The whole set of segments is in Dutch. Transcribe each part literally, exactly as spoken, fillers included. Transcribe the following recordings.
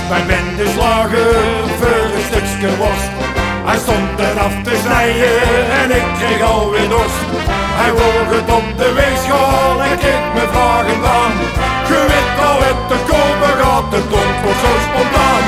Wij ben de slager voor een stukje worst. Hij stond er af te snijden en ik kreeg alweer dorst. Hij woog het op de weegschaal en keek me vragend aan. Je weet al het te komen gaat, het wordt zo spontaan.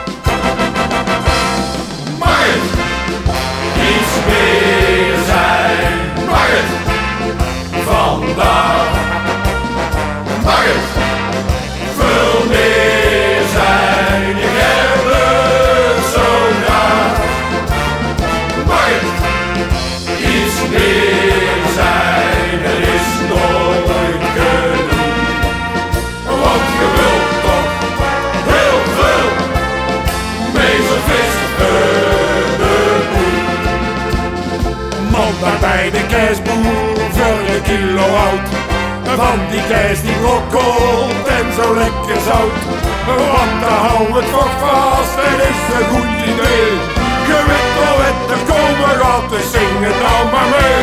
Mag het iets meer zijn? Mag het vandaag? Mag het veel meer zijn? Ik heb het zo graag. Mag het iets meer zijn? Er is nooit genoeg. Want je wilt toch heel veel. Meestal vis voor de boel. Maandag bij de kerstboer voor een kilo hout. Van die kaas die brokkelt en zo lekker zout. Want dan hou het toch vast en is een goed idee. Je weet wel wat er komen gaat, dus zing het nou maar mee.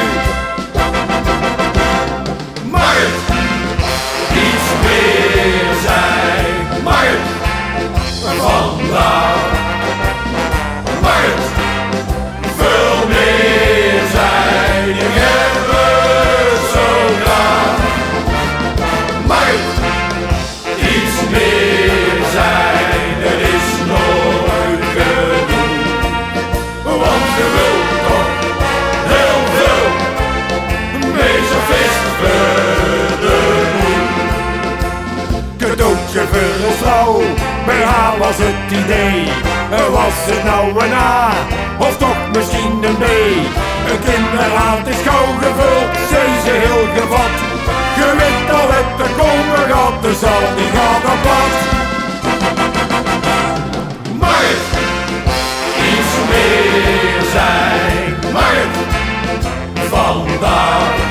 Mag het iets meer zijn? Mag het vandaag? Mag het veel meer zijn? Ik heb het zo graag. Mag het iets meer zijn? Er is nooit genoeg. Want je wilt toch heel veel. Meestal vis voor de boel. Cadeautje voor een vrouw, bij haar was het idee. Was het nou een A of toch misschien een B? Een kinderhaat is gauw gevuld, zei ze heel gevat. Je weet al het te komen gaat, dus al die gaat op pad. Mag het iets meer zijn? Mag het vandaag?